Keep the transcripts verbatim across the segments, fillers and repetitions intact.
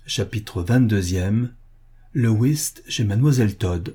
Chapitre vingt-deux. Le whist chez Mademoiselle Todd.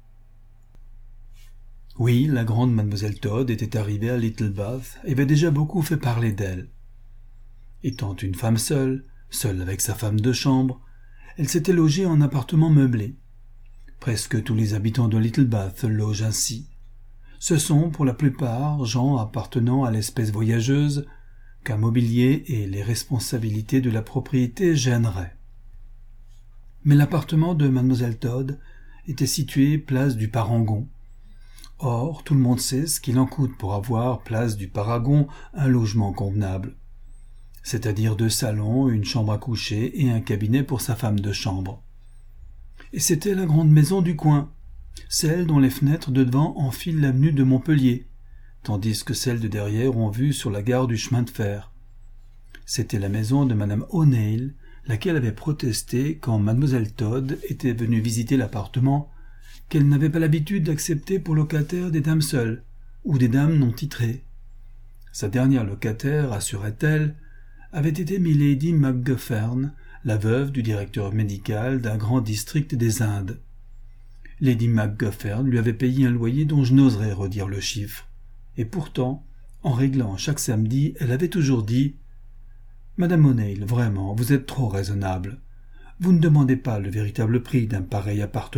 Oui, la grande Mademoiselle Todd était arrivée à Little Bath et avait déjà beaucoup fait parler d'elle. Étant une femme seule, seule avec sa femme de chambre, elle s'était logée en appartement meublé. Presque tous les habitants de Little Bath logent ainsi. Ce sont, pour la plupart, gens appartenant à l'espèce voyageuse qu'un mobilier et les responsabilités de la propriété gêneraient. Mais l'appartement de Mademoiselle Todd était situé place du Parangon. Or, tout le monde sait ce qu'il en coûte pour avoir, place du Paragon, un logement convenable. C'est-à-dire deux salons, une chambre à coucher et un cabinet pour sa femme de chambre. Et c'était la grande maison du coin, celle dont les fenêtres de devant enfilent l'avenue de Montpellier, tandis que celles de derrière ont vue sur la gare du chemin de fer. C'était la maison de Madame O'Neill, laquelle avait protesté, quand Mademoiselle Todd était venue visiter l'appartement, qu'elle n'avait pas l'habitude d'accepter pour locataires des dames seules, ou des dames non titrées. Sa dernière locataire, assurait-elle, avait été Milady McGuffern, la veuve du directeur médical d'un grand district des Indes. Lady McGuffern lui avait payé un loyer dont je n'oserais redire le chiffre, et pourtant, en réglant chaque samedi, elle avait toujours dit « Madame O'Neill, vraiment, vous êtes trop raisonnable. Vous ne demandez pas le véritable prix d'un pareil appartement. »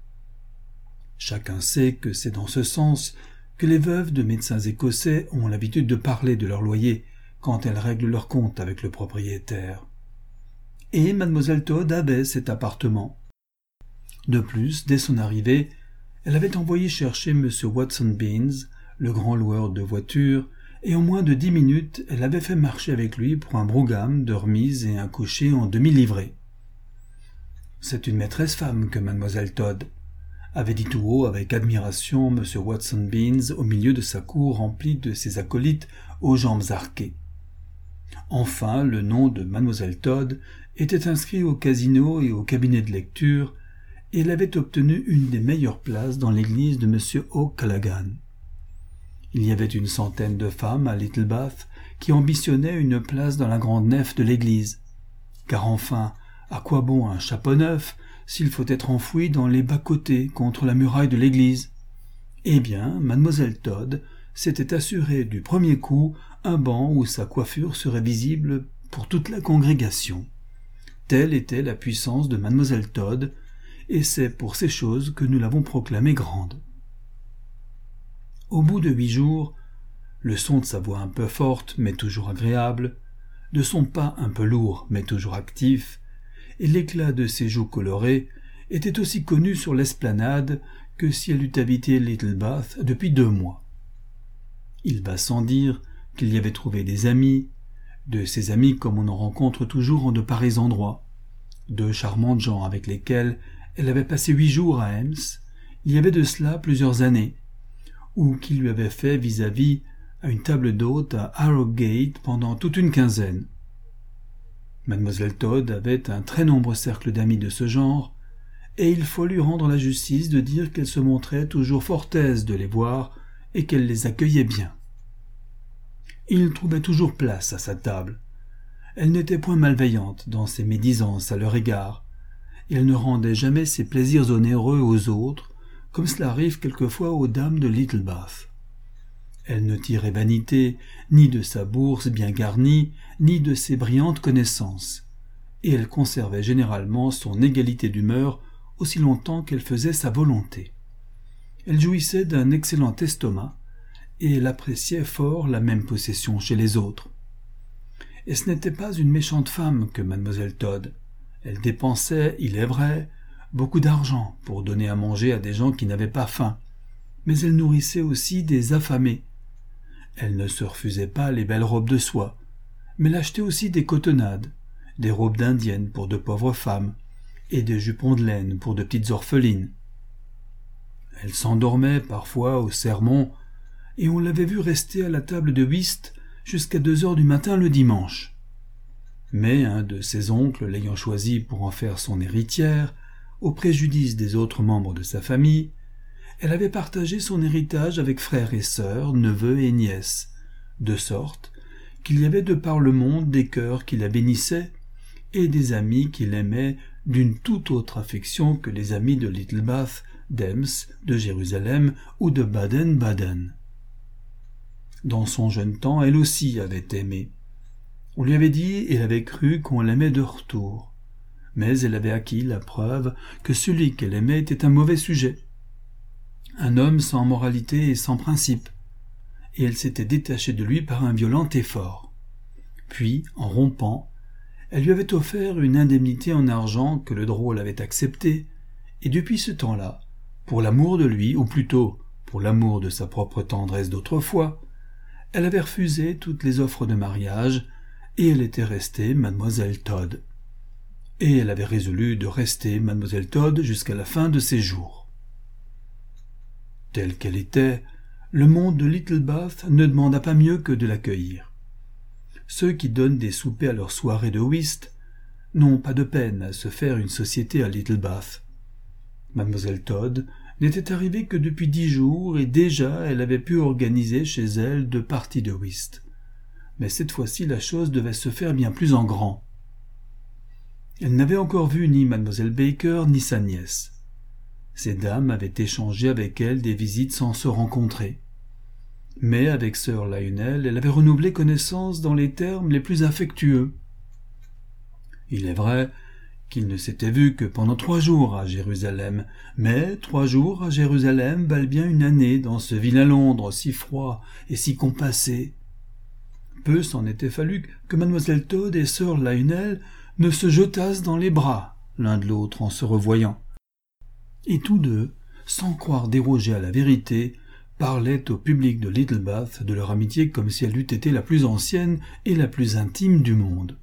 Chacun sait que c'est dans ce sens que les veuves de médecins écossais ont l'habitude de parler de leur loyer quand elles règlent leur compte avec le propriétaire. Et Mademoiselle Todd avait cet appartement. De plus, dès son arrivée, elle avait envoyé chercher M. Watson Beans, le grand loueur de voitures, et en moins de dix minutes, elle avait fait marcher avec lui pour un brougham de remise et un cocher en demi-livrée. C'est une maîtresse femme que Mademoiselle Todd, avait dit tout haut avec admiration M. Watson Beans au milieu de sa cour remplie de ses acolytes aux jambes arquées. Enfin, le nom de Mademoiselle Todd était inscrit au casino et au cabinet de lecture, et elle avait obtenu une des meilleures places dans l'église de M. O'Callaghan. Il y avait une centaine de femmes à Little Bath qui ambitionnaient une place dans la grande nef de l'église. Car enfin, à quoi bon un chapeau neuf s'il faut être enfoui dans les bas-côtés contre la muraille de l'église? Eh bien, Mademoiselle Todd s'était assurée du premier coup un banc où sa coiffure serait visible pour toute la congrégation. Telle était la puissance de Mademoiselle Todd, et c'est pour ces choses que nous l'avons proclamée grande. Au bout de huit jours, le son de sa voix un peu forte mais toujours agréable, de son pas un peu lourd mais toujours actif, et l'éclat de ses joues colorées était aussi connu sur l'esplanade que si elle eût habité Little Bath depuis deux mois. Il va sans dire qu'il y avait trouvé des amis, de ces amis comme on en rencontre toujours en de pareils endroits, deux charmantes gens avec lesquels elle avait passé huit jours à Ems, il y avait de cela plusieurs années, ou qui lui avaient fait vis-à-vis à une table d'hôte à Harrogate pendant toute une quinzaine. Mademoiselle Todd avait un très nombreux cercle d'amis de ce genre, et il faut lui rendre la justice de dire qu'elle se montrait toujours fort aise de les voir et qu'elle les accueillait bien. Il trouvait toujours place à sa table. Elle n'était point malveillante dans ses médisances à leur égard, et elle ne rendait jamais ses plaisirs onéreux aux autres, comme cela arrive quelquefois aux dames de Little Bath. Elle ne tirait vanité ni de sa bourse bien garnie, ni de ses brillantes connaissances, et elle conservait généralement son égalité d'humeur aussi longtemps qu'elle faisait sa volonté. Elle jouissait d'un excellent estomac, et elle appréciait fort la même possession chez les autres. Et ce n'était pas une méchante femme que Mademoiselle Todd. Elle dépensait, il est vrai, beaucoup d'argent pour donner à manger à des gens qui n'avaient pas faim, mais elle nourrissait aussi des affamés. Elle ne se refusait pas les belles robes de soie, mais elle achetait aussi des cotonnades, des robes d'indienne pour de pauvres femmes, et des jupons de laine pour de petites orphelines. Elle s'endormait parfois au sermon, et on l'avait vue rester à la table de whist jusqu'à deux heures du matin le dimanche. Mais un de ses oncles l'ayant choisie pour en faire son héritière, au préjudice des autres membres de sa famille, elle avait partagé son héritage avec frères et sœurs, neveux et nièces, de sorte qu'il y avait de par le monde des cœurs qui la bénissaient et des amis qu'il aimait d'une toute autre affection que les amis de Littlebath, d'Ems, de Jérusalem ou de Baden-Baden. Dans son jeune temps, elle aussi avait aimé. On lui avait dit et elle avait cru qu'on l'aimait de retour. Mais elle avait acquis la preuve que celui qu'elle aimait était un mauvais sujet, un homme sans moralité et sans principe, et elle s'était détachée de lui par un violent effort. Puis, en rompant, elle lui avait offert une indemnité en argent que le drôle avait acceptée, et depuis ce temps-là, pour l'amour de lui, ou plutôt pour l'amour de sa propre tendresse d'autrefois, elle avait refusé toutes les offres de mariage, et elle était restée mademoiselle Todd. Et elle avait résolu de rester mademoiselle Todd jusqu'à la fin de ses jours. Telle qu'elle était, le monde de Littlebath ne demanda pas mieux que de l'accueillir. Ceux qui donnent des soupers à leur soirée de whist n'ont pas de peine à se faire une société à Littlebath. Mademoiselle Todd n'était arrivée que depuis dix jours et déjà elle avait pu organiser chez elle deux parties de whist. Mais cette fois-ci la chose devait se faire bien plus en grand. Elle n'avait encore vu ni mademoiselle Baker ni sa nièce. Ces dames avaient échangé avec elle des visites sans se rencontrer. Mais avec sœur Lionel, elle avait renouvelé connaissance dans les termes les plus affectueux. Il est vrai qu'ils ne s'étaient vus que pendant trois jours à Jérusalem, mais trois jours à Jérusalem valent bien une année dans ce vilain Londres si froid et si compassé. Peu s'en était fallu que mademoiselle Todd et sœur Lionel ne se jetassent dans les bras l'un de l'autre en se revoyant. Et tous deux, sans croire déroger à la vérité, parlaient au public de Littlebath de leur amitié comme si elle eût été la plus ancienne et la plus intime du monde.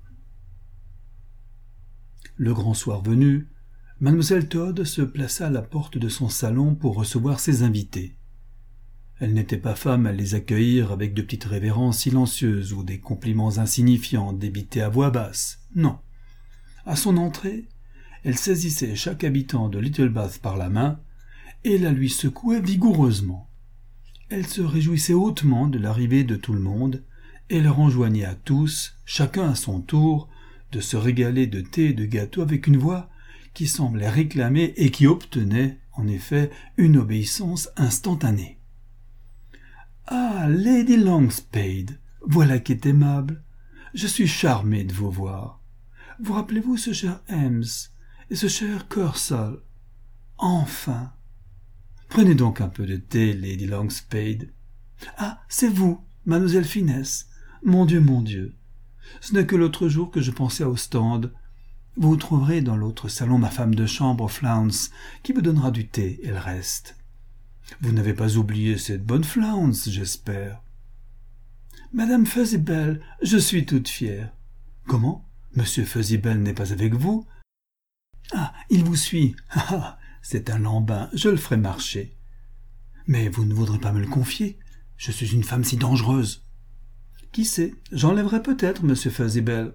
Le grand soir venu, mademoiselle Todd se plaça à la porte de son salon pour recevoir ses invités. Elle n'était pas femme à les accueillir avec de petites révérences silencieuses ou des compliments insignifiants débités à voix basse. Non. À son entrée, elle saisissait chaque habitant de Littlebath par la main et la lui secouait vigoureusement. Elle se réjouissait hautement de l'arrivée de tout le monde et leur enjoignait à tous, chacun à son tour, de se régaler de thé et de gâteaux avec une voix qui semblait réclamer et qui obtenait, en effet, une obéissance instantanée. « Ah, Lady Longspade, voilà qui est aimable. Je suis charmé de vous voir. Vous rappelez-vous ce cher Ems et ce cher Cursall? Enfin! Prenez donc un peu de thé, Lady Longspade. Ah, c'est vous, mademoiselle Finesse. Mon Dieu, mon Dieu. Ce n'est que l'autre jour que je pensais à Ostende. Vous trouverez dans l'autre salon ma femme de chambre, Flounce, qui vous donnera du thé et le reste. Vous n'avez pas oublié cette bonne Flounce, j'espère. Madame Fuzzybell, je suis toute fière. Comment? Monsieur Fuzzybell n'est pas avec vous? Ah, il vous suit. Ah, ah, c'est un lambin, je le ferai marcher. Mais vous ne voudrez pas me le confier? Je suis une femme si dangereuse. Qui sait, j'enlèverai peut-être monsieur Fuzzybell.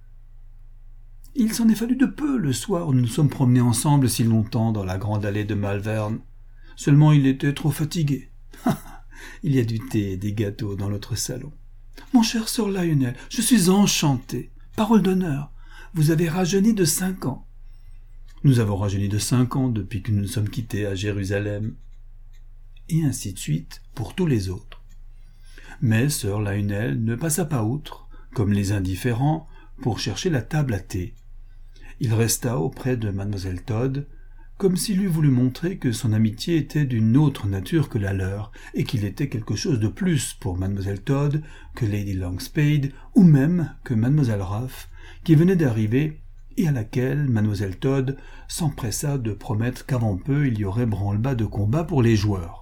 Il s'en est fallu de peu le soir où nous nous sommes promenés ensemble si longtemps dans la grande allée de Malvern. Seulement il était trop fatigué. Il y a du thé et des gâteaux dans l'autre salon. Mon cher sir Lionel, je suis enchanté. Parole d'honneur, vous avez rajeuni de cinq ans. Nous avons rajeuni de cinq ans depuis que nous nous sommes quittés à Jérusalem. Et ainsi de suite pour tous les autres. Mais sir Lionel ne passa pas outre, comme les indifférents, pour chercher la table à thé. Il resta auprès de mademoiselle Todd, comme s'il eût voulu montrer que son amitié était d'une autre nature que la leur, et qu'il était quelque chose de plus pour mademoiselle Todd que Lady Longspade, ou même que mademoiselle Ruff, qui venait d'arriver, et à laquelle mademoiselle Todd s'empressa de promettre qu'avant peu il y aurait branle-bas de combat pour les joueurs.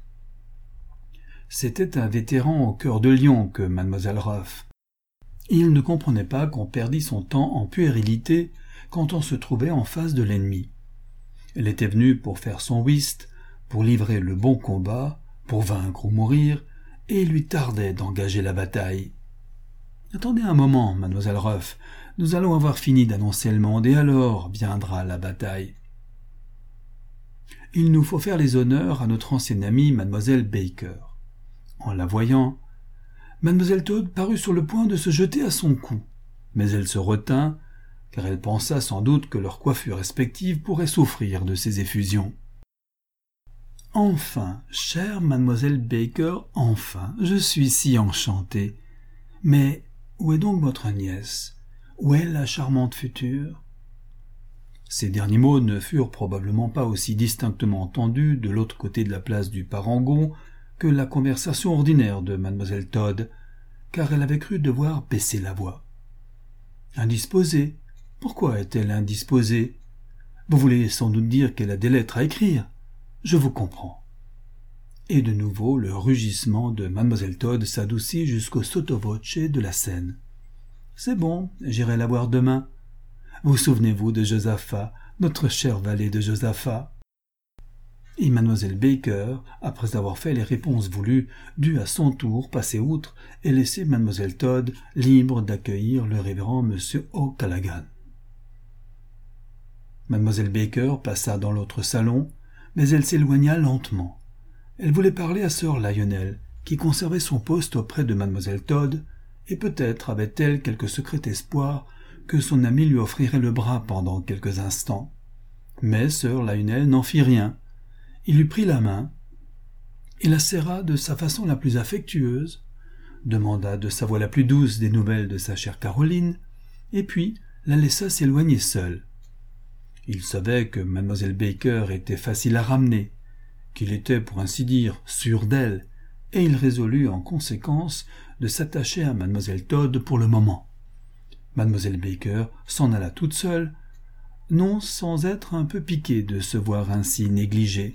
C'était un vétéran au cœur de lion que mademoiselle Ruff. Il ne comprenait pas qu'on perdît son temps en puérilité quand on se trouvait en face de l'ennemi. Elle était venue pour faire son whist, pour livrer le bon combat, pour vaincre ou mourir, et il lui tardait d'engager la bataille. « Attendez un moment, mademoiselle Ruff, nous allons avoir fini d'annoncer le monde, et alors viendra la bataille. » Il nous faut faire les honneurs à notre ancienne amie, mademoiselle Baker. En la voyant, mademoiselle Todd parut sur le point de se jeter à son cou, mais elle se retint, car elle pensa sans doute que leurs coiffures respectives pourraient souffrir de ces effusions. « Enfin, chère mademoiselle Baker, enfin, je suis si enchantée. Mais où est donc votre nièce? Où est la charmante future ?» Ces derniers mots ne furent probablement pas aussi distinctement entendus de l'autre côté de la place du Parangon que la conversation ordinaire de mademoiselle Todd, car elle avait cru devoir baisser la voix. « Indisposée? Pourquoi est-elle indisposée? Vous voulez sans doute dire qu'elle a des lettres à écrire. Je vous comprends. » Et de nouveau le rugissement de mademoiselle Todd s'adoucit jusqu'au sotto voce de la scène. « C'est bon, j'irai la voir demain. Vous souvenez-vous de Josaphat, notre cher valet de Josaphat ?» Et mademoiselle Baker, après avoir fait les réponses voulues, dut à son tour passer outre et laisser mademoiselle Todd libre d'accueillir le révérend monsieur O'Callaghan. Mademoiselle Baker passa dans l'autre salon, mais elle s'éloigna lentement. Elle voulait parler à sœur Lionel, qui conservait son poste auprès de mademoiselle Todd, et peut-être avait-elle quelque secret espoir que son amie lui offrirait le bras pendant quelques instants. Mais sœur Lionel n'en fit rien. Il lui prit la main, et la serra de sa façon la plus affectueuse, demanda de sa voix la plus douce des nouvelles de sa chère Caroline, et puis la laissa s'éloigner seule. Il savait que mademoiselle Baker était facile à ramener, qu'il était, pour ainsi dire, sûr d'elle, et il résolut en conséquence de s'attacher à mademoiselle Todd pour le moment. Mademoiselle Baker s'en alla toute seule, non sans être un peu piquée de se voir ainsi négligée.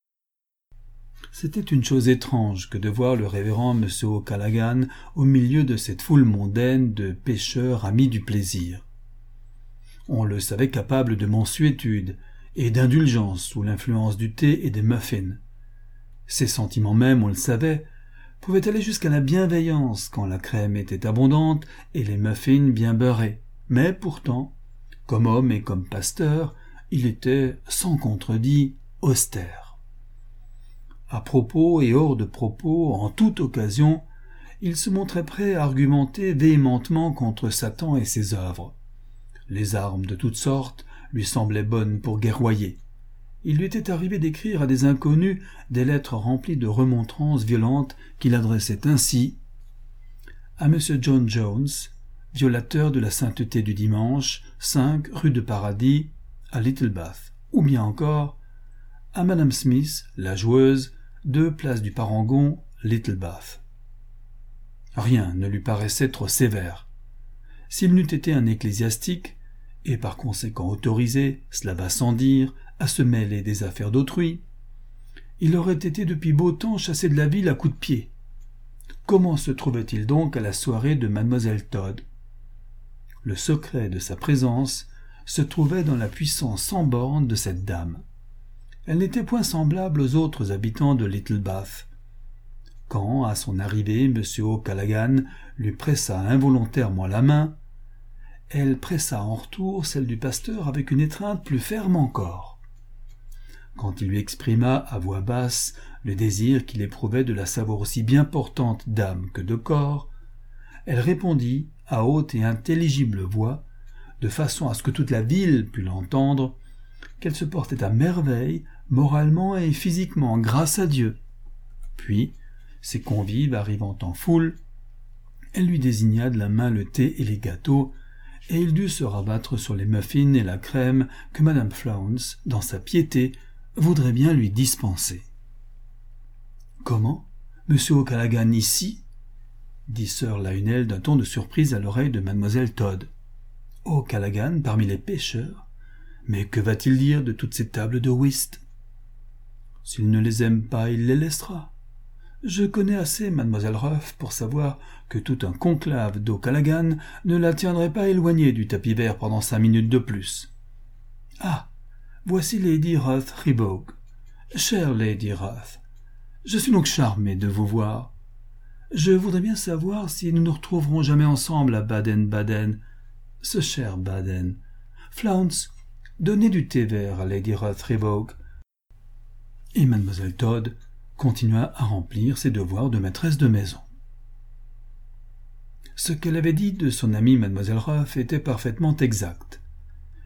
C'était une chose étrange que de voir le révérend M. O'Callaghan au milieu de cette foule mondaine de pêcheurs amis du plaisir. On le savait capable de mansuétude et d'indulgence sous l'influence du thé et des muffins. Ses sentiments même, on le savait, pouvaient aller jusqu'à la bienveillance quand la crème était abondante et les muffins bien beurrés. Mais pourtant, comme homme et comme pasteur, il était, sans contredit, austère. À propos et hors de propos, en toute occasion, il se montrait prêt à argumenter véhémentement contre Satan et ses œuvres. Les armes de toutes sortes lui semblaient bonnes pour guerroyer. Il lui était arrivé d'écrire à des inconnus des lettres remplies de remontrances violentes qu'il adressait ainsi à M. John Jones, violateur de la sainteté du dimanche, cinq rue de Paradis, à Littlebath, ou bien encore à Madame Smith, la joueuse, deux place du Parangon, Littlebath. Rien ne lui paraissait trop sévère. S'il n'eût été un ecclésiastique, et par conséquent autorisé, cela va sans dire, à se mêler des affaires d'autrui, il aurait été depuis beau temps chassé de la ville à coups de pied. Comment se trouvait-il donc à la soirée de mademoiselle Todd? Le secret de sa présence se trouvait dans la puissance sans borne de cette dame. Elle n'était point semblable aux autres habitants de Littlebath. Quand, à son arrivée, M. O'Callaghan lui pressa involontairement la main, elle pressa en retour celle du pasteur avec une étreinte plus ferme encore. Quand il lui exprima à voix basse le désir qu'il éprouvait de la savoir aussi bien portante d'âme que de corps, elle répondit à haute et intelligible voix, de façon à ce que toute la ville pût l'entendre, qu'elle se portait à merveille, moralement et physiquement, grâce à Dieu. Puis, ses convives arrivant en foule, elle lui désigna de la main le thé et les gâteaux, et il dut se rabattre sur les muffins et la crème que madame Flounce, dans sa piété, voudrait bien lui dispenser. « Comment, monsieur O'Callaghan ici ?» dit sœur Lionel d'un ton de surprise à l'oreille de mademoiselle Todd. « O'Callaghan parmi les pêcheurs? Mais que va-t-il dire de toutes ces tables de whist? S'il ne les aime pas, il les laissera. Je connais assez mademoiselle Ruff pour savoir que tout un conclave d'O'Callaghan ne la tiendrait pas éloignée du tapis vert pendant cinq minutes de plus. Ah, voici Lady Ruth Ribaug. Chère Lady Ruth, je suis donc charmé de vous voir. Je voudrais bien savoir si nous nous retrouverons jamais ensemble à Baden-Baden. Ce cher Baden. Flounce, donnez du thé vert à Lady Ruth Ribaug. » Et mademoiselle Todd continua à remplir ses devoirs de maîtresse de maison. Ce qu'elle avait dit de son amie mademoiselle Ruff était parfaitement exact.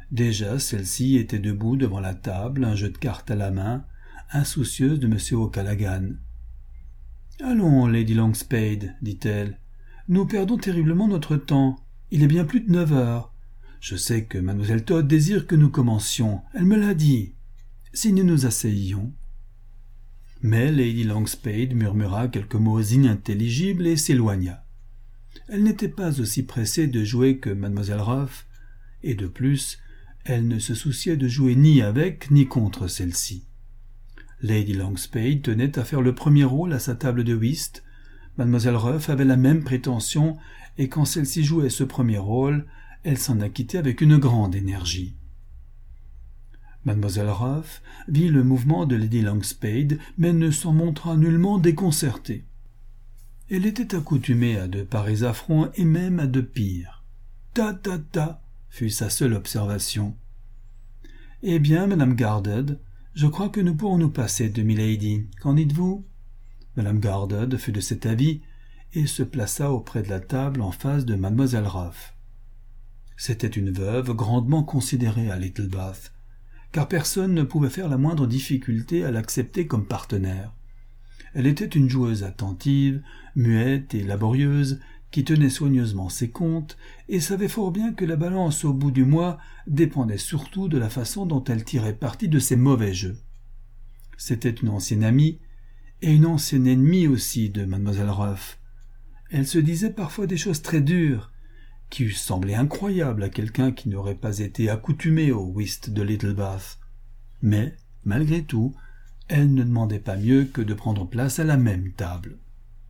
Déjà, celle-ci était debout devant la table, un jeu de cartes à la main, insoucieuse de M. O'Callaghan. « Allons, Lady Longspade, dit-elle, nous perdons terriblement notre temps. Il est bien plus de neuf heures. Je sais que Mademoiselle Todd désire que nous commencions. Elle me l'a dit. Si nous nous asseyions. » Mais Lady Longspade murmura quelques mots inintelligibles et s'éloigna. Elle n'était pas aussi pressée de jouer que Mademoiselle Ruff, et de plus, elle ne se souciait de jouer ni avec ni contre celle-ci. Lady Longspade tenait à faire le premier rôle à sa table de whist. Mademoiselle Ruff avait la même prétention, et quand celle-ci jouait ce premier rôle, elle s'en acquittait avec une grande énergie. Mademoiselle Ruff vit le mouvement de Lady Longspade, mais ne s'en montra nullement déconcertée. Elle était accoutumée à de pareils affronts et même à de pires. « Ta ta ta » fut sa seule observation. « Eh bien, Madame Garded, je crois que nous pourrons nous passer de milady. Qu'en dites-vous » Madame Garded fut de cet avis et se plaça auprès de la table en face de Mademoiselle Ruff. C'était une veuve grandement considérée à Littlebath, car personne ne pouvait faire la moindre difficulté à l'accepter comme partenaire. Elle était une joueuse attentive, muette et laborieuse, qui tenait soigneusement ses comptes et savait fort bien que la balance au bout du mois dépendait surtout de la façon dont elle tirait parti de ses mauvais jeux. C'était une ancienne amie et une ancienne ennemie aussi de Mademoiselle Ruff. Elle se disait parfois des choses très dures, qui eussent semblé incroyables à quelqu'un qui n'aurait pas été accoutumé au whist de Littlebath. Mais, malgré tout, elle ne demandait pas mieux que de prendre place à la même table.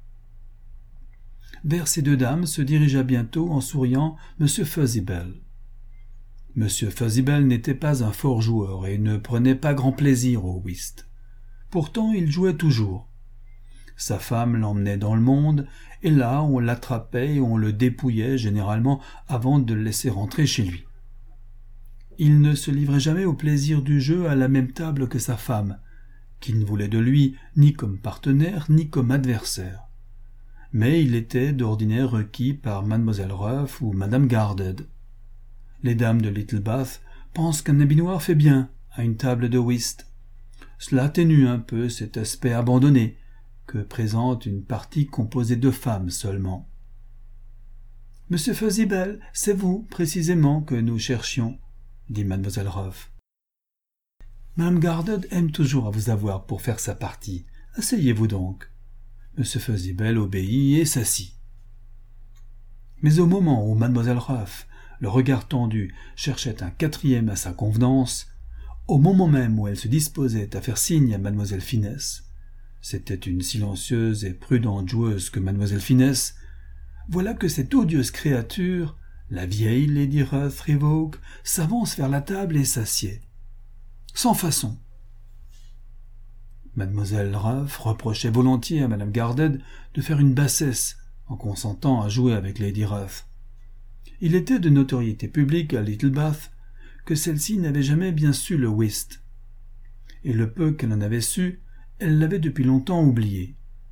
Vers ces deux dames se dirigea bientôt, en souriant, M. Fuzzybell. M. Fuzzybell n'était pas un fort joueur et ne prenait pas grand plaisir au whist. Pourtant, il jouait toujours. Sa femme l'emmenait dans le monde, et là on l'attrapait et on le dépouillait généralement avant de le laisser rentrer chez lui. Il ne se livrait jamais au plaisir du jeu à la même table que sa femme, qui ne voulait de lui ni comme partenaire ni comme adversaire. Mais il était d'ordinaire requis par Mademoiselle Ruff ou Madame Garded. Les dames de Littlebath pensent qu'un habit noir fait bien à une table de whist. Cela atténue un peu cet aspect abandonné que présente une partie composée de femmes seulement. « Monsieur Fuzzybell, c'est vous, précisément, que nous cherchions, » dit Mademoiselle Ruff. « Madame Garded aime toujours à vous avoir pour faire sa partie. Asseyez-vous donc. » Monsieur Fuzzybell obéit et s'assit. Mais au moment où Mademoiselle Ruff, le regard tendu, cherchait un quatrième à sa convenance, au moment même où elle se disposait à faire signe à Mademoiselle Finesse, c'était une silencieuse et prudente joueuse que Mademoiselle Finesse, voilà que cette odieuse créature, la vieille Lady Ruth Revoke, s'avance vers la table et s'assied. Sans façon. Mademoiselle Ruff reprochait volontiers à Madame Garded de faire une bassesse en consentant à jouer avec Lady Ruth. Il était de notoriété publique à Littlebath que celle-ci n'avait jamais bien su le whist. Et le peu qu'elle en avait su, elle l'avait depuis longtemps oublié.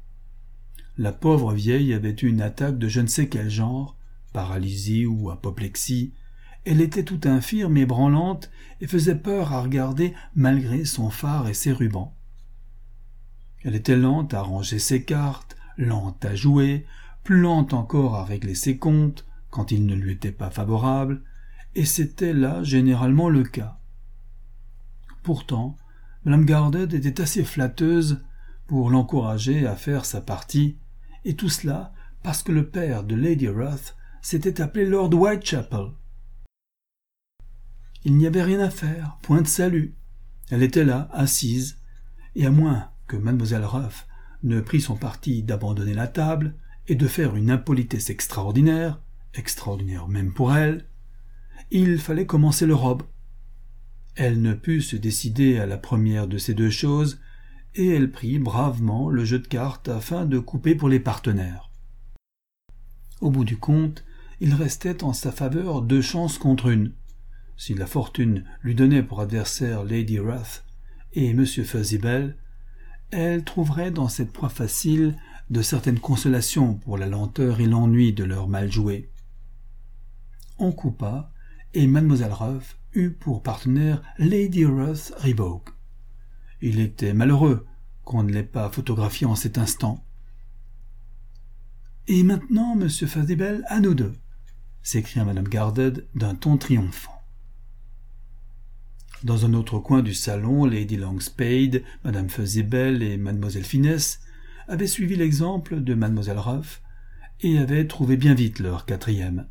La pauvre vieille avait eu une attaque de je ne sais quel genre, paralysie ou apoplexie. Elle était tout infirme et branlante et faisait peur à regarder malgré son fard et ses rubans. Elle était lente à ranger ses cartes, lente à jouer, plus lente encore à régler ses comptes quand il ne lui était pas favorable, et c'était là généralement le cas. Pourtant, Madame Garded était assez flatteuse pour l'encourager à faire sa partie, et tout cela parce que le père de Lady Ruth s'était appelé Lord Whitechapel. Il n'y avait rien à faire, point de salut. Elle était là, assise, et à moins que Mademoiselle Ruff ne prît son parti d'abandonner la table et de faire une impolitesse extraordinaire, extraordinaire même pour elle, il fallait commencer le robe. Elle ne put se décider à la première de ces deux choses, et elle prit bravement le jeu de cartes afin de couper pour les partenaires. Au bout du compte, il restait en sa faveur deux chances contre une. Si la fortune lui donnait pour adversaire Lady Ruth et M. Fuzzybell, elle trouverait dans cette proie facile de certaines consolations pour la lenteur et l'ennui de leur mal joué. On coupa, et mademoiselle Ruff eut pour partenaire Lady Ruth Reebok. Il était malheureux qu'on ne l'ait pas photographié en cet instant. « Et maintenant, monsieur Fazibel, à nous deux !» s'écria madame Garded d'un ton triomphant. Dans un autre coin du salon, Lady Longspade, madame Fezziwell et mademoiselle Finesse avaient suivi l'exemple de mademoiselle Ruff et avaient trouvé bien vite leur quatrième.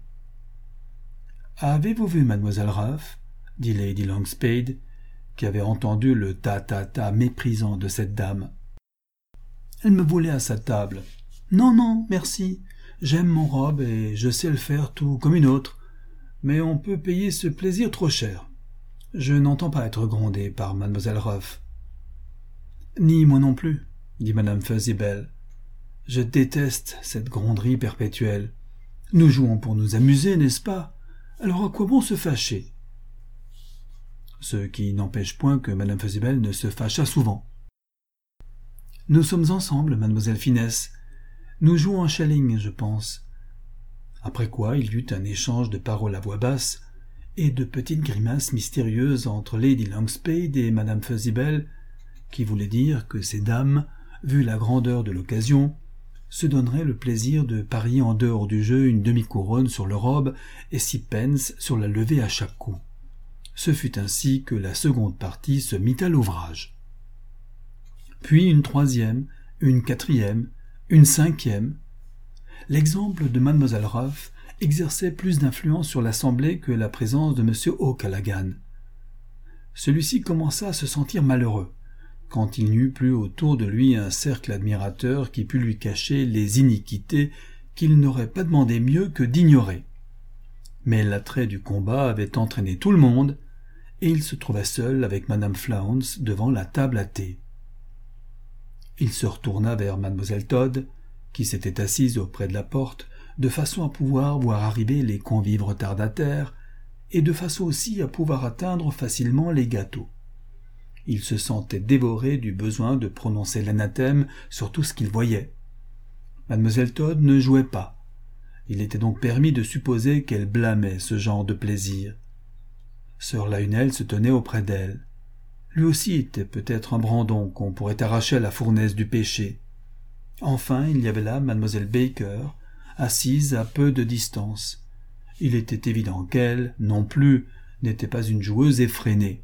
« Avez-vous vu mademoiselle Ruff ?» dit Lady Longspade, qui avait entendu le ta-ta-ta méprisant de cette dame. « Elle me voulait à sa table. Non, non, merci. J'aime mon robe et je sais le faire tout comme une autre, mais on peut payer ce plaisir trop cher. Je n'entends pas être grondée par mademoiselle Ruff. »« Ni moi non plus, » dit madame Fezziwell. « Je déteste cette gronderie perpétuelle. Nous jouons pour nous amuser, n'est-ce pas? Alors à quoi bon se fâcher ?» Ce qui n'empêche point que madame Fezziwell ne se fâcha souvent. « Nous sommes ensemble, mademoiselle Finesse. Nous jouons en Schelling, je pense. » Après quoi il y eut un échange de paroles à voix basse et de petites grimaces mystérieuses entre Lady Longspade et madame Fezziwell, qui voulaient dire que ces dames, vu la grandeur de l'occasion, se donneraient le plaisir de parier en dehors du jeu une demi-couronne sur leur robe et six pence sur la levée à chaque coup. Ce fut ainsi que la seconde partie se mit à l'ouvrage. Puis une troisième, une quatrième, une cinquième. L'exemple de mademoiselle Ruff exerçait plus d'influence sur l'assemblée que la présence de M. O'Callaghan. Celui-ci commença à se sentir malheureux, quand il n'y eut plus autour de lui un cercle admirateur qui pût lui cacher les iniquités qu'il n'aurait pas demandé mieux que d'ignorer. Mais l'attrait du combat avait entraîné tout le monde, et il se trouva seul avec madame Flounce devant la table à thé. Il se retourna vers mademoiselle Todd, qui s'était assise auprès de la porte, de façon à pouvoir voir arriver les convives retardataires, et de façon aussi à pouvoir atteindre facilement les gâteaux. Il se sentait dévoré du besoin de prononcer l'anathème sur tout ce qu'il voyait. Mademoiselle Todd ne jouait pas. Il était donc permis de supposer qu'elle blâmait ce genre de plaisir. Sir Lionel se tenait auprès d'elle. Lui aussi était peut-être un brandon qu'on pourrait arracher à la fournaise du péché. Enfin, il y avait là mademoiselle Baker, assise à peu de distance. Il était évident qu'elle, non plus, n'était pas une joueuse effrénée.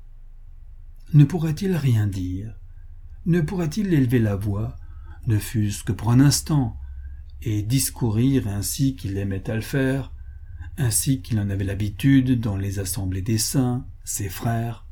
Ne pourrait-il rien dire? Ne pourrait-il élever la voix, ne fût-ce que pour un instant, et discourir ainsi qu'il aimait à le faire, ainsi qu'il en avait l'habitude dans les assemblées des saints, ses frères?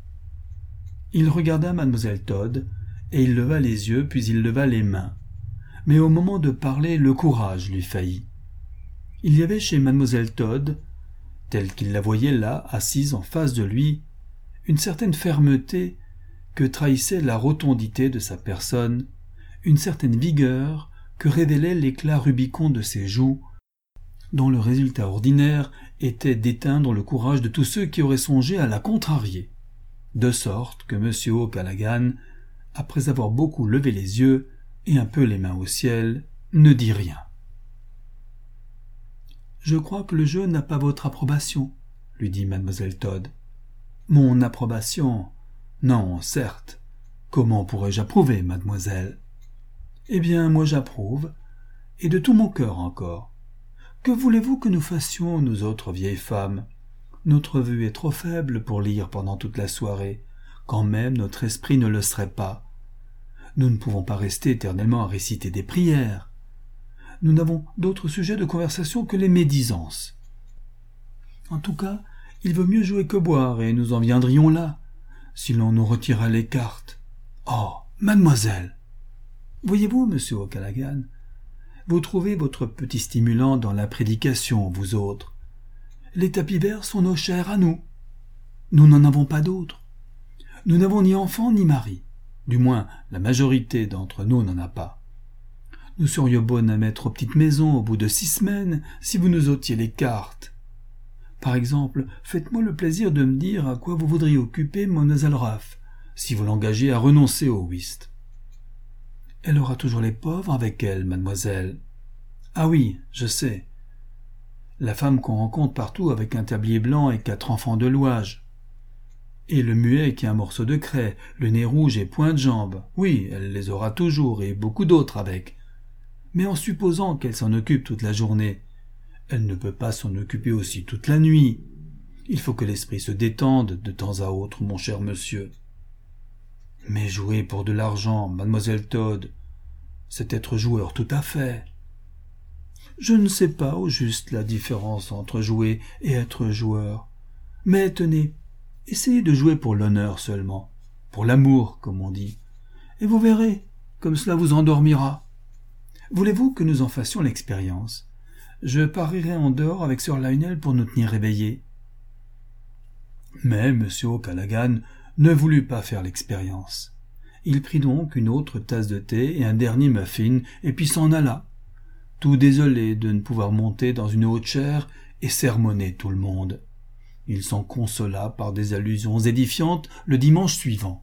Il regarda mademoiselle Todd, et il leva les yeux, puis il leva les mains. Mais au moment de parler, le courage lui faillit. Il y avait chez mademoiselle Todd, telle qu'il la voyait là, assise en face de lui, une certaine fermeté que trahissait la rotondité de sa personne, une certaine vigueur que révélait l'éclat rubicond de ses joues, dont le résultat ordinaire était d'éteindre le courage de tous ceux qui auraient songé à la contrarier, de sorte que M. O'Callaghan, après avoir beaucoup levé les yeux et un peu les mains au ciel, ne dit rien. « Je crois que le jeu n'a pas votre approbation, » lui dit mademoiselle Todd. « Mon approbation? Non, certes. Comment pourrais-je approuver, mademoiselle? »« Eh bien, moi j'approuve, et de tout mon cœur encore. Que voulez-vous que nous fassions, nous autres vieilles femmes? Notre vue est trop faible pour lire pendant toute la soirée, quand même notre esprit ne le serait pas. Nous ne pouvons pas rester éternellement à réciter des prières. Nous n'avons d'autre sujet de conversation que les médisances. En tout cas, il vaut mieux jouer que boire, et nous en viendrions là, si l'on nous retirait les cartes. Oh, mademoiselle! Voyez-vous, monsieur O'Callaghan, vous trouvez votre petit stimulant dans la prédication, vous autres. Les tapis verts sont nos chairs à nous. Nous n'en avons pas d'autres. Nous n'avons ni enfants ni mari. Du moins, la majorité d'entre nous n'en a pas. Nous serions bonnes à mettre aux petites maisons au bout de six semaines si vous nous ôtiez les cartes. Par exemple, faites-moi le plaisir de me dire à quoi vous voudriez occuper mademoiselle Ruff, si vous l'engagez à renoncer au whist. Elle aura toujours les pauvres avec elle, mademoiselle. Ah oui, je sais. la femme qu'on rencontre partout avec un tablier blanc et quatre enfants de louage. Et le muet qui a un morceau de craie, le nez rouge et point de jambe. Oui, elle les aura toujours, et beaucoup d'autres avec. Mais en supposant qu'elle s'en occupe toute la journée, elle ne peut pas s'en occuper aussi toute la nuit. Il faut que l'esprit se détende de temps à autre, mon cher monsieur. Mais jouer pour de l'argent, mademoiselle Todd, c'est être joueur tout à fait. Je ne sais pas au juste la différence entre jouer et être joueur. Mais tenez, essayez de jouer pour l'honneur seulement, pour l'amour, comme on dit, et vous verrez, comme cela vous endormira. Voulez-vous que nous en fassions l'expérience? Je parierai en dehors avec sir Lionel pour nous tenir éveillés. Mais M. O'Callaghan ne voulut pas faire l'expérience. Il prit donc une autre tasse de thé et un dernier muffin, et puis s'en alla, tout désolé de ne pouvoir monter dans une haute chaire et sermonner tout le monde. Il s'en consola par des allusions édifiantes le dimanche suivant.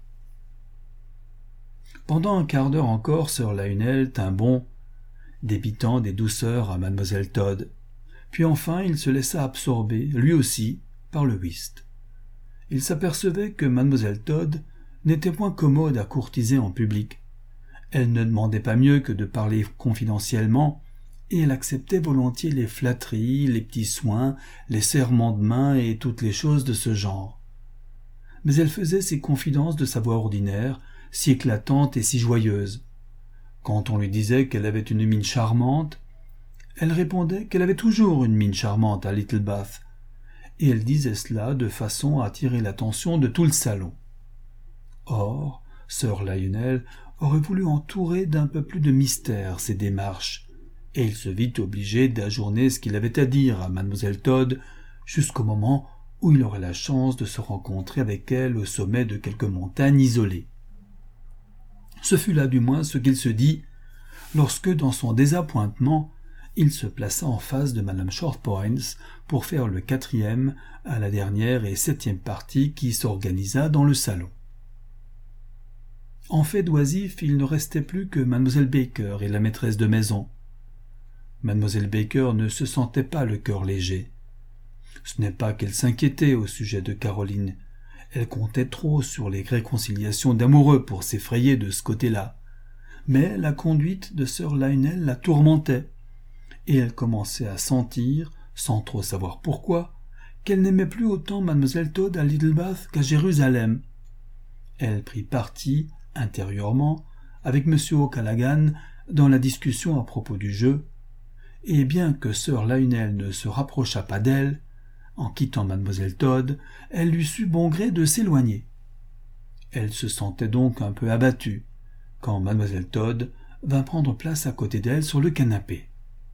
Pendant un quart d'heure encore, sir Lionel tint bon, débitant des douceurs à mademoiselle Todd. Puis enfin il se laissa absorber, lui aussi, par le whist. Il s'apercevait que mademoiselle Todd n'était point commode à courtiser en public. Elle ne demandait pas mieux que de parler confidentiellement, et elle acceptait volontiers les flatteries, les petits soins, les serrements de main et toutes les choses de ce genre. Mais elle faisait ses confidences de sa voix ordinaire, si éclatante et si joyeuse. Quand on lui disait qu'elle avait une mine charmante, elle répondait qu'elle avait toujours une mine charmante à Little Bath, et elle disait cela de façon à attirer l'attention de tout le salon. Or, sir Lionel aurait voulu entourer d'un peu plus de mystère ses démarches, et il se vit obligé d'ajourner ce qu'il avait à dire à mademoiselle Todd jusqu'au moment où il aurait la chance de se rencontrer avec elle au sommet de quelque montagne isolée. Ce fut là du moins ce qu'il se dit, lorsque, dans son désappointement, il se plaça en face de madame Shortpointz pour faire le quatrième à la dernière et septième partie qui s'organisa dans le salon. En fait d'oisif, il ne restait plus que mademoiselle Baker et la maîtresse de maison. Mademoiselle Baker ne se sentait pas le cœur léger. Ce n'est pas qu'elle s'inquiétait au sujet de Caroline. Elle comptait trop sur les réconciliations d'amoureux pour s'effrayer de ce côté-là. Mais la conduite de sir Lionel la tourmentait, et elle commençait à sentir, sans trop savoir pourquoi, qu'elle n'aimait plus autant mademoiselle Todd à Little Bath qu'à Jérusalem. Elle prit parti, intérieurement, avec M. O'Callaghan dans la discussion à propos du jeu, et bien que sir Lionel ne se rapprochât pas d'elle, en quittant mademoiselle Todd, elle lui sut bon gré de s'éloigner. Elle se sentait donc un peu abattue, quand mademoiselle Todd vint prendre place à côté d'elle sur le canapé.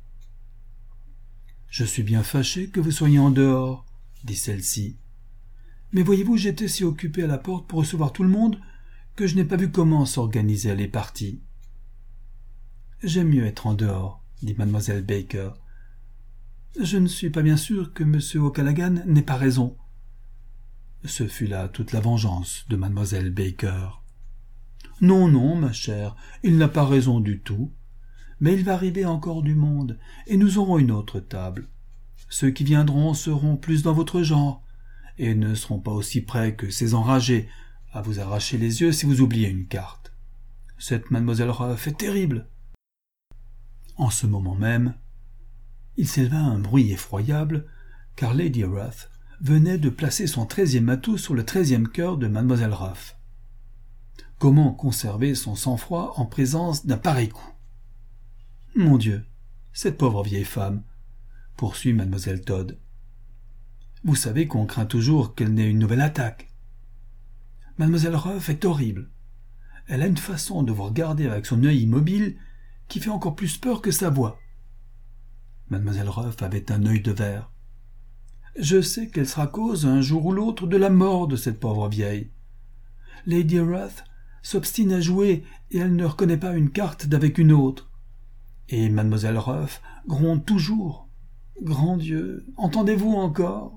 « Je suis bien fâché que vous soyez en dehors, » dit celle-ci. « Mais voyez-vous, j'étais si occupée à la porte pour recevoir tout le monde que je n'ai pas vu comment s'organisaient les parties. »« J'aime mieux être en dehors, » dit mademoiselle Baker. « Je ne suis pas bien sûre que M. O'Callaghan n'ait pas raison. » Ce fut là toute la vengeance de mademoiselle Baker. « Non, non, ma chère, il n'a pas raison du tout. Mais il va arriver encore du monde, et nous aurons une autre table. Ceux qui viendront seront plus dans votre genre, et ne seront pas aussi près que ces enragés à vous arracher les yeux si vous oubliez une carte. Cette mademoiselle Ruff est terrible. » En ce moment même, il s'éleva un bruit effroyable, car Lady Ruff venait de placer son treizième atout sur le treizième cœur de mademoiselle Ruff. Comment conserver son sang-froid en présence d'un pareil coup? « Mon Dieu, cette pauvre vieille femme, » poursuit mademoiselle Todd. « Vous savez qu'on craint toujours qu'elle n'ait une nouvelle attaque. Mademoiselle Ruff est horrible. Elle a une façon de vous regarder avec son œil immobile qui fait encore plus peur que sa voix. » Mademoiselle Ruff avait un œil de verre. « Je sais qu'elle sera cause un jour ou l'autre de la mort de cette pauvre vieille. Lady Ruff s'obstine à jouer et elle ne reconnaît pas une carte d'avec une autre. Et mademoiselle Ruff gronde toujours. Grand Dieu, entendez-vous encore?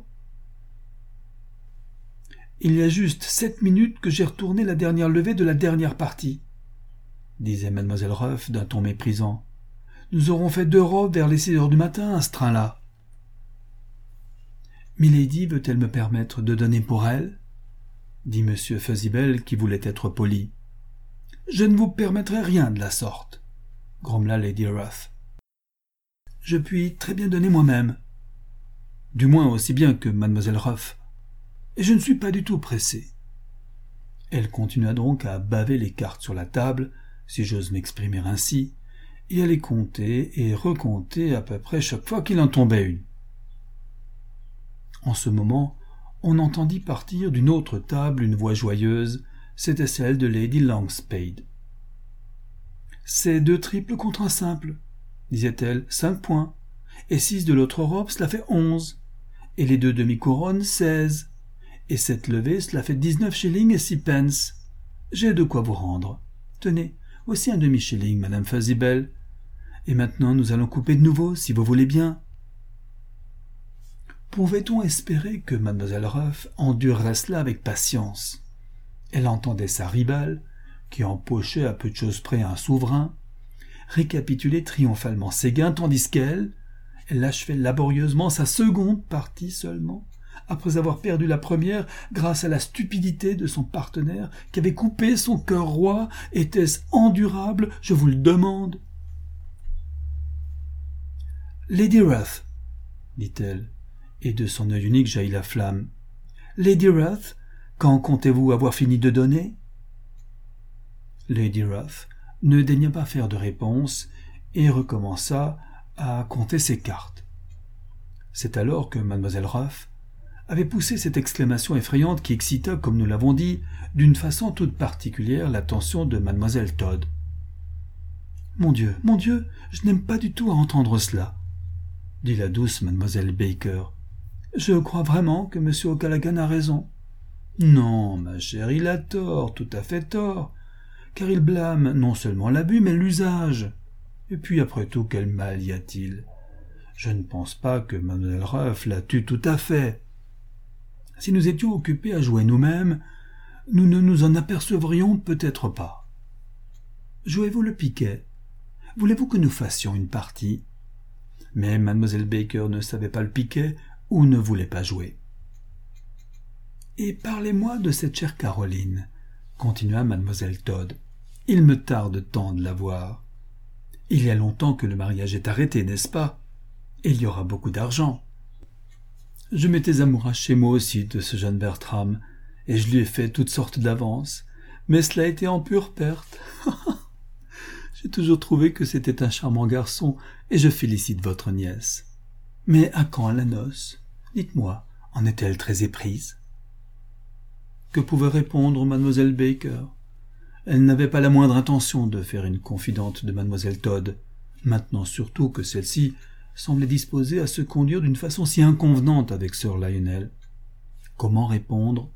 Il y a juste sept minutes que j'ai retourné la dernière levée de la dernière partie, disait mademoiselle Ruff d'un ton méprisant. Nous aurons fait deux robes vers les six heures du matin à ce train-là. Milady veut-elle me permettre de donner pour elle ?» dit M. Fuzzybell, qui voulait être poli. « Je ne vous permettrai rien de la sorte, » grommela Lady Ruth. « Je puis très bien donner moi-même, du moins aussi bien que mademoiselle Ruth, et je ne suis pas du tout pressée. » Elle continua donc à baver les cartes sur la table, si j'ose m'exprimer ainsi, et à les compter et recompter à peu près chaque fois qu'il en tombait une. En ce moment, on entendit partir d'une autre table une voix joyeuse, c'était celle de Lady Longspade. « C'est deux triples contre un simple, » disait-elle, « cinq points, et six de l'autre robe, cela fait onze, et les deux demi-couronnes, seize, et cette levée, cela fait dix-neuf shillings et six pence. J'ai de quoi vous rendre. Tenez, voici un demi-shilling, Madame Fuzzybell, et maintenant nous allons couper de nouveau, si vous voulez bien. » Pouvait-on espérer que mademoiselle Ruth endurerait cela avec patience? Elle entendait sa ribale, qui empochait à peu de choses près un souverain, récapituler triomphalement ses gains, tandis qu'elle, elle achevait laborieusement sa seconde partie seulement, après avoir perdu la première grâce à la stupidité de son partenaire qui avait coupé son cœur roi. Était-ce endurable, je vous le demande? « Lady Ruth, dit-elle, et de son œil unique jaillit la flamme. « Lady Ruth, quand comptez-vous avoir fini de donner ?» Lady Ruth ne daigna pas faire de réponse et recommença à compter ses cartes. C'est alors que mademoiselle Ruth avait poussé cette exclamation effrayante qui excita, comme nous l'avons dit, d'une façon toute particulière l'attention de mademoiselle Todd. « Mon Dieu, mon Dieu, je n'aime pas du tout à entendre cela, » dit la douce mademoiselle Baker. « Je crois vraiment que M. O'Callaghan a raison. »« Non, ma chère, il a tort, tout à fait tort, car il blâme non seulement l'abus, mais l'usage. Et puis, après tout, quel mal y a-t-il? Je ne pense pas que mademoiselle Ruth la tue tout à fait. Si nous étions occupés à jouer nous-mêmes, nous ne nous en apercevrions peut-être pas. Jouez-vous le piquet? Voulez-vous que nous fassions une partie? » Mais mademoiselle Baker ne savait pas le piquet ou ne voulait pas jouer. « Et parlez-moi de cette chère Caroline, » continua mademoiselle Todd. « Il me tarde tant de la voir. Il y a longtemps que le mariage est arrêté, n'est-ce pas? Et il y aura beaucoup d'argent. Je m'étais amouraché moi aussi de ce jeune Bertram, et je lui ai fait toutes sortes d'avances, mais cela a été en pure perte. J'ai toujours trouvé que c'était un charmant garçon, et je félicite votre nièce. Mais à quand la noce? Dites-moi, en est-elle très éprise? » Que pouvait répondre mademoiselle Baker? Elle n'avait pas la moindre intention de faire une confidente de mademoiselle Todd, maintenant surtout que celle-ci semblait disposée à se conduire d'une façon si inconvenante avec sir Lionel. Comment répondre?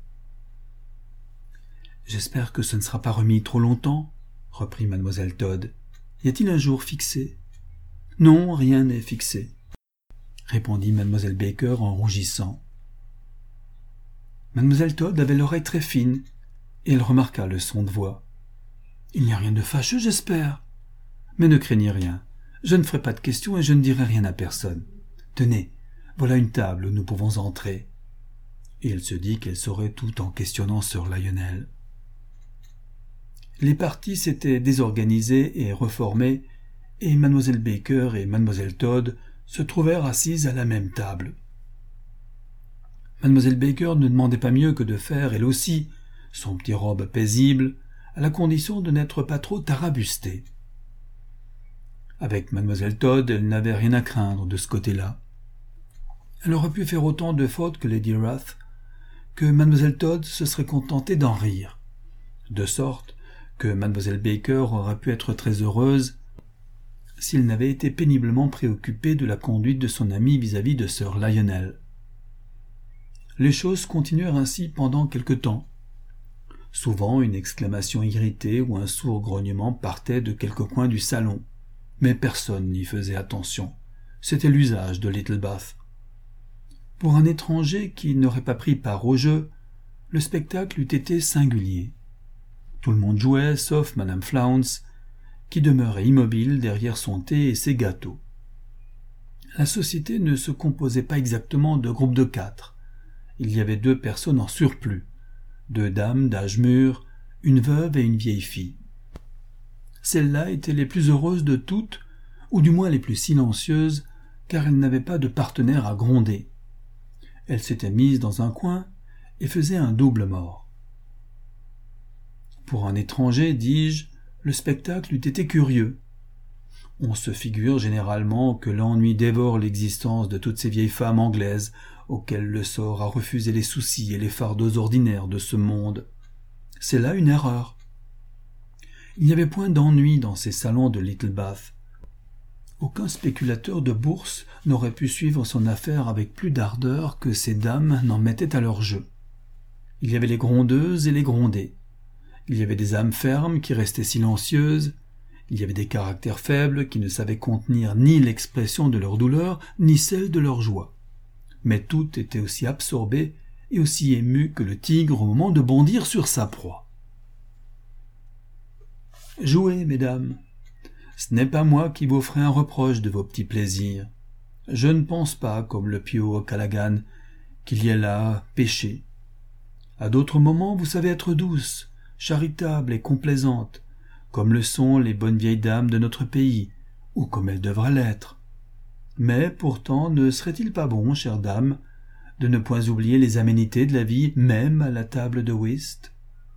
« J'espère que ce ne sera pas remis trop longtemps, » reprit mademoiselle Todd. « Y a-t-il un jour fixé? »« Non, rien n'est fixé, » répondit mademoiselle Baker en rougissant. Mademoiselle Todd avait l'oreille très fine, et elle remarqua le son de voix. « Il n'y a rien de fâcheux, j'espère. Mais ne craignez rien, je ne ferai pas de questions et je ne dirai rien à personne. Tenez, voilà une table où nous pouvons entrer. » Et elle se dit qu'elle saurait tout en questionnant sir Lionel. Les parties s'étaient désorganisées et reformées, et mademoiselle Baker et mademoiselle Todd se trouvèrent assises à la même table. Mademoiselle Baker ne demandait pas mieux que de faire, elle aussi, son petit robe paisible, à la condition de n'être pas trop tarabustée. Avec mademoiselle Todd, elle n'avait rien à craindre de ce côté-là. Elle aurait pu faire autant de fautes que Lady Ruth, que mademoiselle Todd se serait contentée d'en rire, de sorte que mademoiselle Baker aurait pu être très heureuse s'il n'avait été péniblement préoccupé de la conduite de son ami vis-à-vis de sir Lionel. Les choses continuèrent ainsi pendant quelque temps. Souvent, une exclamation irritée ou un sourd grognement partait de quelque coin du salon, mais personne n'y faisait attention. C'était l'usage de Littlebath. Pour un étranger qui n'aurait pas pris part au jeu, le spectacle eût été singulier. Tout le monde jouait, sauf madame Flounce, qui demeurait immobile derrière son thé et ses gâteaux. La société ne se composait pas exactement de groupes de quatre. Il y avait deux personnes en surplus, deux dames d'âge mûr, une veuve et une vieille fille. Celles-là étaient les plus heureuses de toutes, ou du moins les plus silencieuses, car elles n'avaient pas de partenaire à gronder. Elles s'étaient mises dans un coin et faisaient un double mort. Pour un étranger, dis-je, le spectacle eût été curieux. On se figure généralement que l'ennui dévore l'existence de toutes ces vieilles femmes anglaises auxquelles le sort a refusé les soucis et les fardeaux ordinaires de ce monde. C'est là une erreur. Il n'y avait point d'ennui dans ces salons de Little Bath. Aucun spéculateur de bourse n'aurait pu suivre son affaire avec plus d'ardeur que ces dames n'en mettaient à leur jeu. Il y avait les grondeuses et les grondés. Il y avait des âmes fermes qui restaient silencieuses. Il y avait des caractères faibles qui ne savaient contenir ni l'expression de leur douleur, ni celle de leur joie. Mais toutes étaient aussi absorbées et aussi émues que le tigre au moment de bondir sur sa proie. « Jouez, mesdames. Ce n'est pas moi qui vous ferai un reproche de vos petits plaisirs. Je ne pense pas, comme le pieux O'Callaghan, qu'il y ait là péché. À d'autres moments, vous savez être douce, charitable et complaisante, comme le sont les bonnes vieilles dames de notre pays, ou comme elles devraient l'être. Mais pourtant, ne serait-il pas bon, chère dame, de ne point oublier les aménités de la vie, même à la table de whist ?»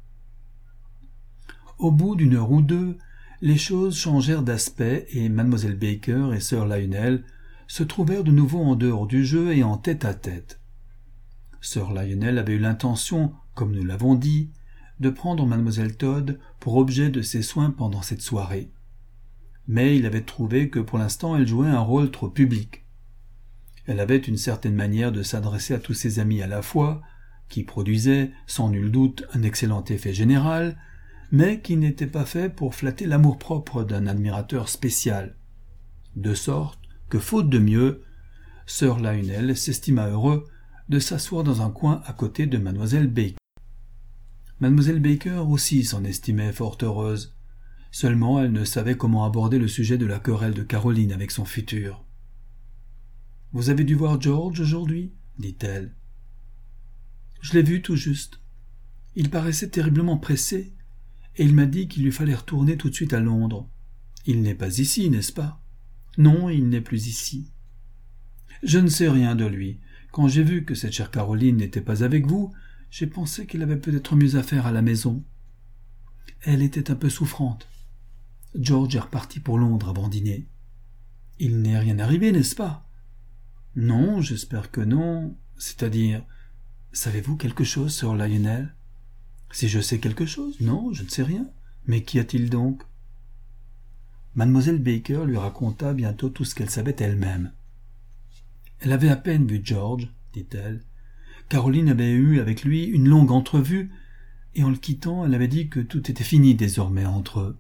Au bout d'une heure ou deux, les choses changèrent d'aspect et mademoiselle Baker et sir Lionel se trouvèrent de nouveau en dehors du jeu et en tête-à-tête. Sir Lionel avait eu l'intention, comme nous l'avons dit, de prendre mademoiselle Todd pour objet de ses soins pendant cette soirée. Mais il avait trouvé que pour l'instant elle jouait un rôle trop public. Elle avait une certaine manière de s'adresser à tous ses amis à la fois, qui produisait, sans nul doute, un excellent effet général, mais qui n'était pas fait pour flatter l'amour-propre d'un admirateur spécial. De sorte que, faute de mieux, sir Lionel s'estima heureux de s'asseoir dans un coin à côté de mademoiselle Baker. Mademoiselle Baker aussi s'en estimait fort heureuse. Seulement elle ne savait comment aborder le sujet de la querelle de Caroline avec son futur. « Vous avez dû voir George aujourd'hui » dit-elle. « Je l'ai vu tout juste. Il paraissait terriblement pressé, et il m'a dit qu'il lui fallait retourner tout de suite à Londres. Il n'est pas ici, n'est-ce pas ? Non, il n'est plus ici. Je ne sais rien de lui. Quand j'ai vu que cette chère Caroline n'était pas avec vous, j'ai pensé qu'il avait peut-être mieux à faire à la maison. Elle était un peu souffrante. George est reparti pour Londres avant dîner. Il n'est rien arrivé, n'est-ce pas ? Non, j'espère que non. C'est-à-dire, savez-vous quelque chose, sir Lionel ? Si je sais quelque chose, non, je ne sais rien. Mais qu'y a-t-il donc ? Mademoiselle Baker lui raconta bientôt tout ce qu'elle savait elle-même. Elle avait à peine vu George, dit-elle. Caroline avait eu avec lui une longue entrevue, et en le quittant, elle avait dit que tout était fini désormais entre eux.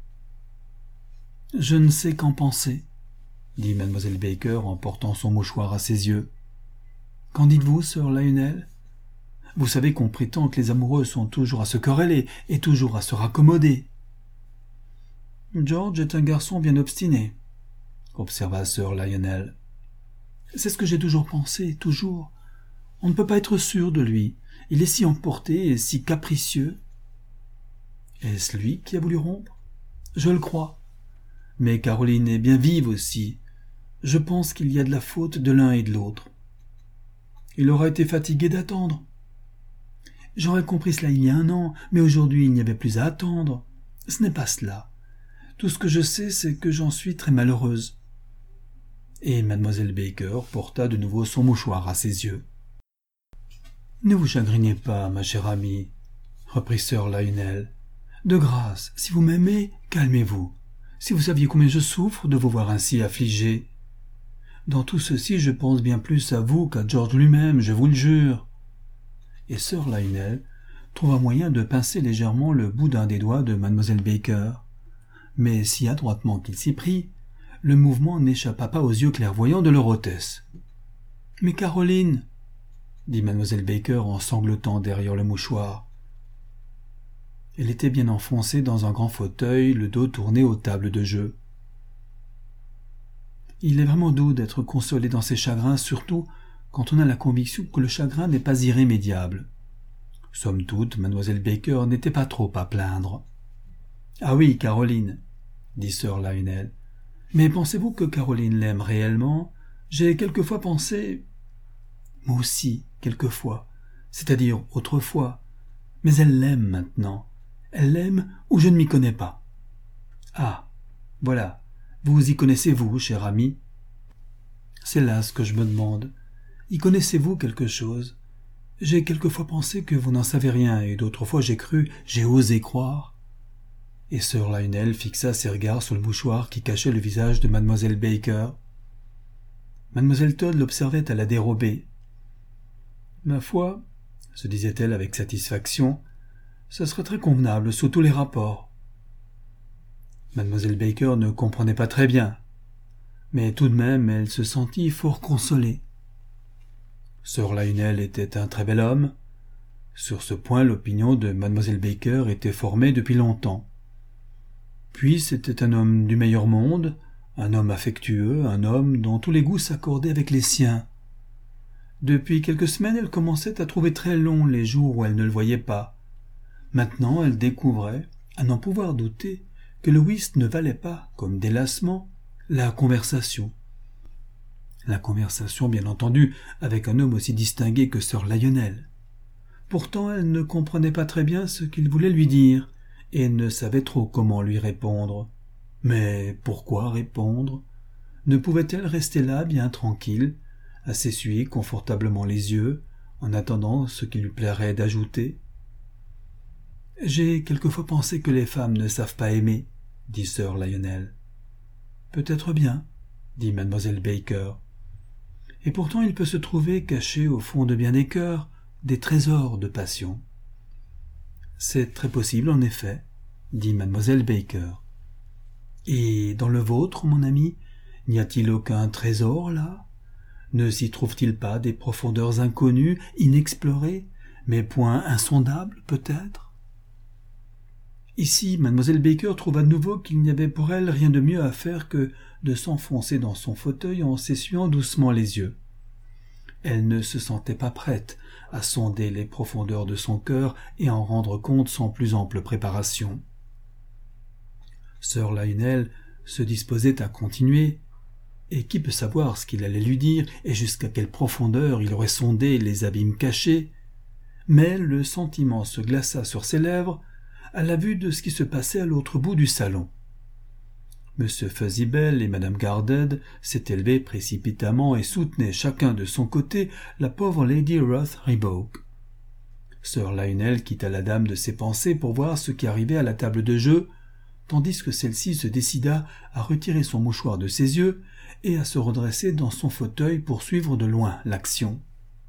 « Je ne sais qu'en penser, » dit mademoiselle Baker en portant son mouchoir à ses yeux. « Qu'en dites-vous, sir Lionel ? Vous savez qu'on prétend que les amoureux sont toujours à se quereller et toujours à se raccommoder. »« George est un garçon bien obstiné, » observa sir Lionel. « C'est ce que j'ai toujours pensé, toujours. On ne peut pas être sûr de lui. Il est si emporté et si capricieux. » « Est-ce lui qui a voulu rompre ? Je le crois. Mais Caroline est bien vive aussi. Je pense qu'il y a de la faute de l'un et de l'autre. Il aura été fatigué d'attendre. J'aurais compris cela il y a un an, mais aujourd'hui il n'y avait plus à attendre. Ce n'est pas cela. Tout ce que je sais, c'est que j'en suis très malheureuse. » Et mademoiselle Baker porta de nouveau son mouchoir à ses yeux. « Ne vous chagrinez pas, ma chère amie, » reprit sir Lionel. « De grâce, si vous m'aimez, calmez-vous. Si vous saviez combien je souffre de vous voir ainsi affligée. Dans tout ceci, je pense bien plus à vous qu'à George lui-même, je vous le jure. » Et sir Lionel trouva moyen de pincer légèrement le bout d'un des doigts de mademoiselle Baker. Mais si adroitement qu'il s'y prit, le mouvement n'échappa pas aux yeux clairvoyants de leur hôtesse. « Mais Caroline !» dit mademoiselle Baker en sanglotant derrière le mouchoir. Elle était bien enfoncée dans un grand fauteuil, le dos tourné aux tables de jeu. Il est vraiment doux d'être consolé dans ses chagrins, surtout quand on a la conviction que le chagrin n'est pas irrémédiable. Somme toute, mademoiselle Baker n'était pas trop à plaindre. « Ah oui, Caroline, » dit sir Lionel. « Mais pensez-vous que Caroline l'aime réellement ? J'ai quelquefois pensé... »« Moi aussi, quelquefois, c'est-à-dire autrefois. Mais elle l'aime maintenant. Elle l'aime ou je ne m'y connais pas. »« Ah, voilà, vous y connaissez-vous, cher ami ? » ?»« C'est là ce que je me demande. Y connaissez-vous quelque chose ? J'ai quelquefois pensé que vous n'en savez rien, et d'autres fois j'ai cru, j'ai osé croire. » Et sir Lionel fixa ses regards sur le mouchoir qui cachait le visage de mademoiselle Baker. Mademoiselle Todd l'observait à la dérobée. « Ma foi, se disait-elle avec satisfaction, ce serait très convenable sous tous les rapports. » Mademoiselle Baker ne comprenait pas très bien, mais tout de même elle se sentit fort consolée. Sir Lionel était un très bel homme. Sur ce point, l'opinion de mademoiselle Baker était formée depuis longtemps. Puis c'était un homme du meilleur monde, un homme affectueux, un homme dont tous les goûts s'accordaient avec les siens. Depuis quelques semaines, elle commençait à trouver très longs les jours où elle ne le voyait pas. Maintenant, elle découvrait, à n'en pouvoir douter, que le whist ne valait pas, comme délassement, la conversation. La conversation, bien entendu, avec un homme aussi distingué que sir Lionel. Pourtant, elle ne comprenait pas très bien ce qu'il voulait lui dire, et ne savait trop comment lui répondre. Mais pourquoi répondre ? Ne pouvait-elle rester là, bien tranquille, à s'essuyer confortablement les yeux, en attendant ce qu'il lui plairait d'ajouter ? « J'ai quelquefois pensé que les femmes ne savent pas aimer, » dit sir Lionel. « Peut-être bien, » dit mademoiselle Baker. « Et pourtant il peut se trouver cachés au fond de bien des cœurs des trésors de passion. »« C'est très possible, en effet, » dit mademoiselle Baker. « Et dans le vôtre, mon ami, n'y a-t-il aucun trésor là ? Ne s'y trouve-t-il pas des profondeurs inconnues, inexplorées, mais point insondables peut-être ? » Ici, mademoiselle Baker trouva de nouveau qu'il n'y avait pour elle rien de mieux à faire que de s'enfoncer dans son fauteuil en s'essuyant doucement les yeux. Elle ne se sentait pas prête à sonder les profondeurs de son cœur et en rendre compte sans plus ample préparation. Sir Lionel se disposait à continuer, et qui peut savoir ce qu'il allait lui dire et jusqu'à quelle profondeur il aurait sondé les abîmes cachés, mais le sentiment se glaça sur ses lèvres à la vue de ce qui se passait à l'autre bout du salon. M. Fuzzybell et Mme Garded s'étaient levés précipitamment et soutenaient chacun de son côté la pauvre Lady Ruth Reebok. Sir Lionel quitta la dame de ses pensées pour voir ce qui arrivait à la table de jeu, tandis que celle-ci se décida à retirer son mouchoir de ses yeux et à se redresser dans son fauteuil pour suivre de loin l'action.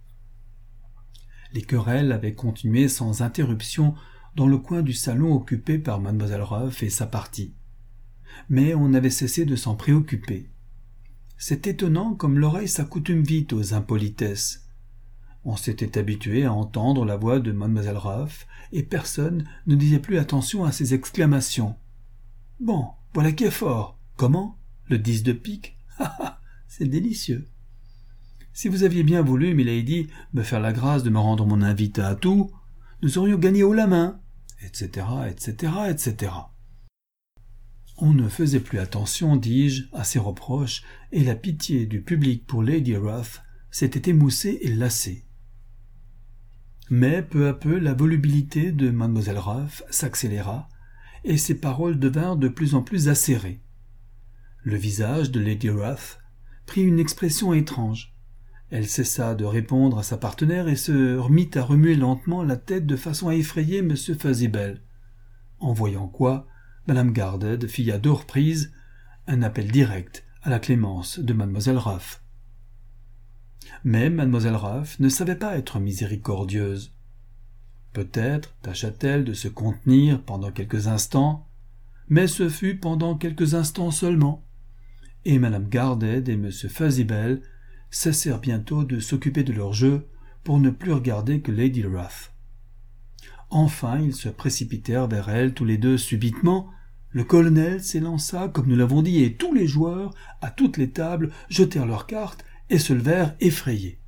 Les querelles avaient continué sans interruption dans le coin du salon occupé par mademoiselle Ruff et sa partie. Mais on avait cessé de s'en préoccuper. C'est étonnant comme l'oreille s'accoutume vite aux impolitesses. On s'était habitué à entendre la voix de mademoiselle Ruff, et personne ne disait plus attention à ses exclamations. « Bon, voilà qui est fort. Comment ? Le dix de pique ? Ha ha, c'est délicieux. Si vous aviez bien voulu, milady, me faire la grâce de me rendre mon invité à tout, nous aurions gagné haut la main, et cetera, et cetera, et cetera. » On ne faisait plus attention, dis-je, à ces reproches, et la pitié du public pour Lady Ruth s'était émoussée et lassée. Mais peu à peu, la volubilité de mademoiselle Ruff s'accéléra, et ses paroles devinrent de plus en plus acérées. Le visage de Lady Ruth prit une expression étrange. Elle cessa de répondre à sa partenaire et se remit à remuer lentement la tête de façon à effrayer M. Fuzzybell, en voyant quoi Mme Garded fit à deux reprises un appel direct à la clémence de mademoiselle Ruff. Mais mademoiselle Ruff ne savait pas être miséricordieuse. Peut-être tâcha-t-elle de se contenir pendant quelques instants, mais ce fut pendant quelques instants seulement, et Mme Garded et M. Fuzzybell cessèrent bientôt de s'occuper de leur jeu pour ne plus regarder que Lady Ruth. Enfin, ils se précipitèrent vers elle tous les deux subitement, Le colonel s'élança, comme nous l'avons dit, et tous les joueurs, à toutes les tables, jetèrent leurs cartes et se levèrent effrayés.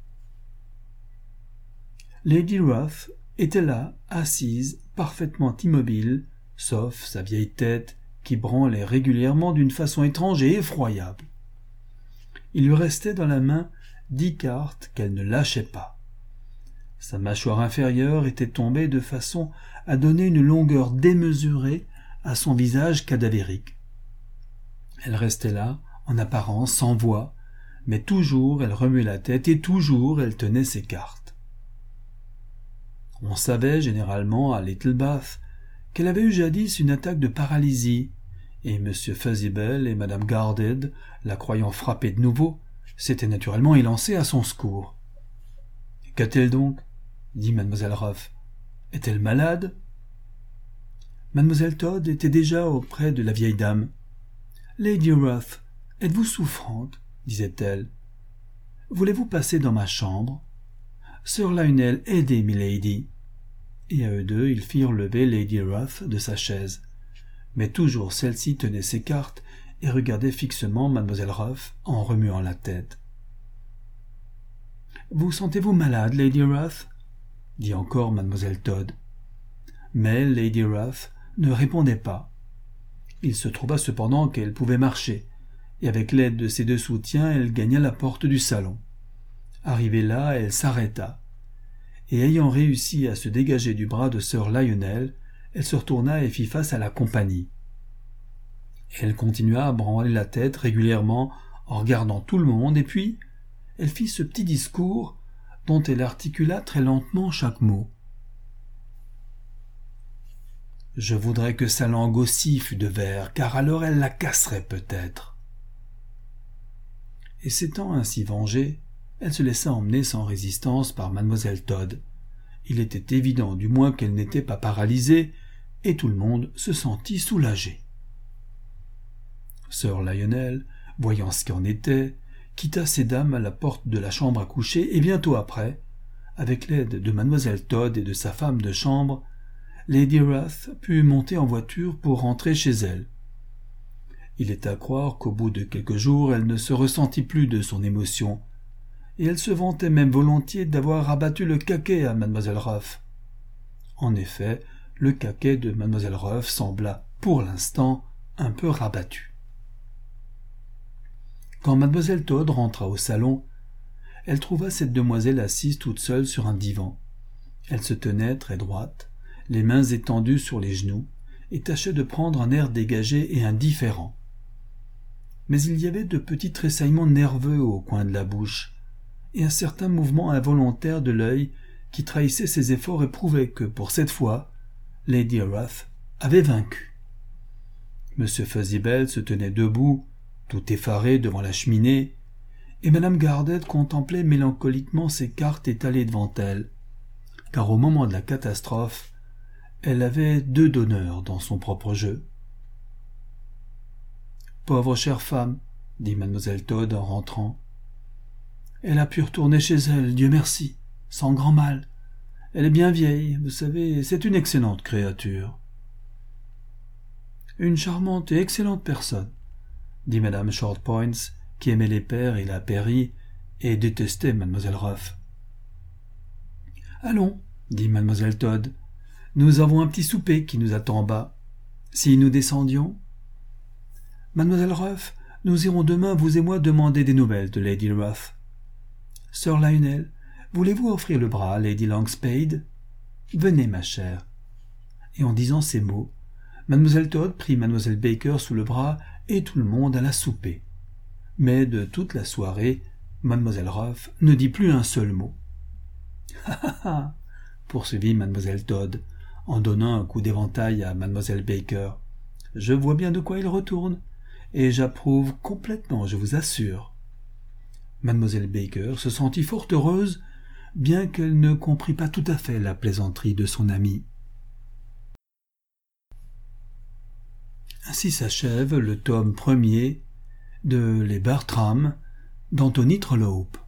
Lady Ruth était là, assise, parfaitement immobile, sauf sa vieille tête qui branlait régulièrement d'une façon étrange et effroyable. Il lui restait dans la main dix cartes qu'elle ne lâchait pas. Sa mâchoire inférieure était tombée de façon à donner une longueur démesurée à son visage cadavérique. Elle restait là, en apparence, sans voix, mais toujours elle remuait la tête et toujours elle tenait ses cartes. On savait généralement à Little Bath qu'elle avait eu jadis une attaque de paralysie, et M. Fuzzybell et Mme Garded, la croyant frappée de nouveau, s'étaient naturellement élancés à son secours. « Qu'a-t-elle donc » dit Mademoiselle Ruff. « Est-elle malade ?» Mademoiselle Todd était déjà auprès de la vieille dame. « Lady Ruth, êtes-vous souffrante ?» disait-elle. « Voulez-vous passer dans ma chambre ? Sir Lionel, aidez milady. » Et à eux deux, ils firent lever Lady Ruth de sa chaise. Mais toujours celle-ci tenait ses cartes et regardait fixement Mademoiselle Ruff en remuant la tête. « Vous sentez-vous malade, Lady Ruth ?» dit encore Mademoiselle Todd. Mais Lady Ruth ne répondait pas. Il se trouva cependant qu'elle pouvait marcher, et avec l'aide de ses deux soutiens, elle gagna la porte du salon. Arrivée là, elle s'arrêta, et ayant réussi à se dégager du bras de Sir Lionel, elle se retourna et fit face à la compagnie. Elle continua à branler la tête régulièrement en regardant tout le monde, et puis elle fit ce petit discours dont elle articula très lentement chaque mot. « Je voudrais que sa langue aussi fût de verre, car alors elle la casserait peut-être. » Et s'étant ainsi vengée, elle se laissa emmener sans résistance par Mademoiselle Todd. Il était évident du moins qu'elle n'était pas paralysée, et tout le monde se sentit soulagé. Sir Lionel, voyant ce qu'en était, quitta ses dames à la porte de la chambre à coucher, et bientôt après, avec l'aide de Mademoiselle Todd et de sa femme de chambre, Lady Ruth put monter en voiture pour rentrer chez elle. Il est à croire qu'au bout de quelques jours, elle ne se ressentit plus de son émotion, et elle se vantait même volontiers d'avoir rabattu le caquet à Mademoiselle Ruff. En effet, le caquet de Mademoiselle Ruff sembla, pour l'instant, un peu rabattu. Quand Mademoiselle Todd rentra au salon, elle trouva cette demoiselle assise toute seule sur un divan. Elle se tenait très droite, les mains étendues sur les genoux, et tâchait de prendre un air dégagé et indifférent. Mais il y avait de petits tressaillements nerveux au coin de la bouche, et un certain mouvement involontaire de l'œil qui trahissait ses efforts et prouvait que, pour cette fois, Lady Ruth avait vaincu. M. Fuzzybell se tenait debout, tout effaré devant la cheminée, et Mme Garded contemplait mélancoliquement ses cartes étalées devant elle, car au moment de la catastrophe, elle avait deux donneurs dans son propre jeu. « Pauvre chère femme, » dit Mademoiselle Todd en rentrant. « Elle a pu retourner chez elle, Dieu merci, sans grand mal. Elle est bien vieille, vous savez, c'est une excellente créature. »« Une charmante et excellente personne, » dit Madame Shortpoints, qui aimait les pères et la pairie, et détestait Mademoiselle Ruff. « Allons, » dit Mademoiselle Todd, « nous avons un petit souper qui nous attend en bas. Si nous descendions ?»« Mademoiselle Ruff, nous irons demain, vous et moi, demander des nouvelles de Lady Ruth. Sir Lionel, voulez-vous offrir le bras à Lady Longspade ? Venez, ma chère. » Et en disant ces mots, Mademoiselle Todd prit Mademoiselle Baker sous le bras et tout le monde alla souper. Mais de toute la soirée, Mademoiselle Ruff ne dit plus un seul mot. « Ha ha ha !» poursuivit Mademoiselle Todd, en donnant un coup d'éventail à Mademoiselle Baker. « Je vois bien de quoi il retourne, et j'approuve complètement, je vous assure. » Mademoiselle Baker se sentit fort heureuse, bien qu'elle ne comprît pas tout à fait la plaisanterie de son amie. Ainsi s'achève le tome premier de Les Bartram d'Anthony Trollope.